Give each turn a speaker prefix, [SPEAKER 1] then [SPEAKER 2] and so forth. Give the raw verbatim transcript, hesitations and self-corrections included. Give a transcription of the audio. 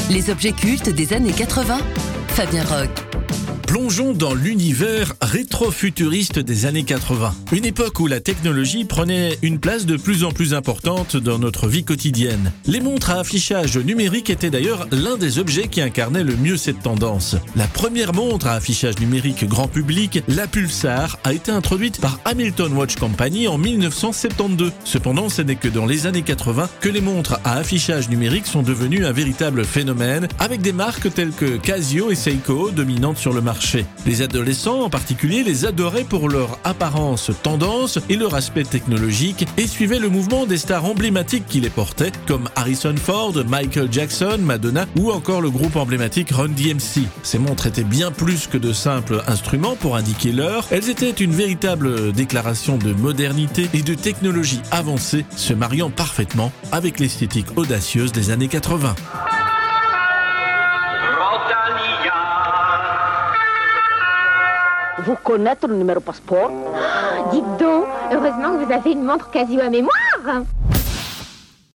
[SPEAKER 1] Les objets cultes des années quatre-vingts. Fabien Roch.
[SPEAKER 2] Plongeons dans l'univers rétro-futuriste des années quatre-vingts. Une époque où la technologie prenait une place de plus en plus importante dans notre vie quotidienne. Les montres à affichage numérique étaient d'ailleurs l'un des objets qui incarnait le mieux cette tendance. La première montre à affichage numérique grand public, la Pulsar, a été introduite par Hamilton Watch Company en mille neuf cent soixante-douze. Cependant, ce n'est que dans les années quatre-vingts que les montres à affichage numérique sont devenues un véritable phénomène, avec des marques telles que Casio et Seiko dominantes sur le marché. Les adolescents en particulier les adoraient pour leur apparence tendance et leur aspect technologique et suivaient le mouvement des stars emblématiques qui les portaient comme Harrison Ford, Michael Jackson, Madonna ou encore le groupe emblématique Run D M C. Ces montres étaient bien plus que de simples instruments pour indiquer l'heure, elles étaient une véritable déclaration de modernité et de technologie avancée se mariant parfaitement avec l'esthétique audacieuse des années quatre-vingts.
[SPEAKER 3] Vous connaissez le numéro passeport?
[SPEAKER 4] Dites donc, heureusement que vous avez une montre Casio à mémoire.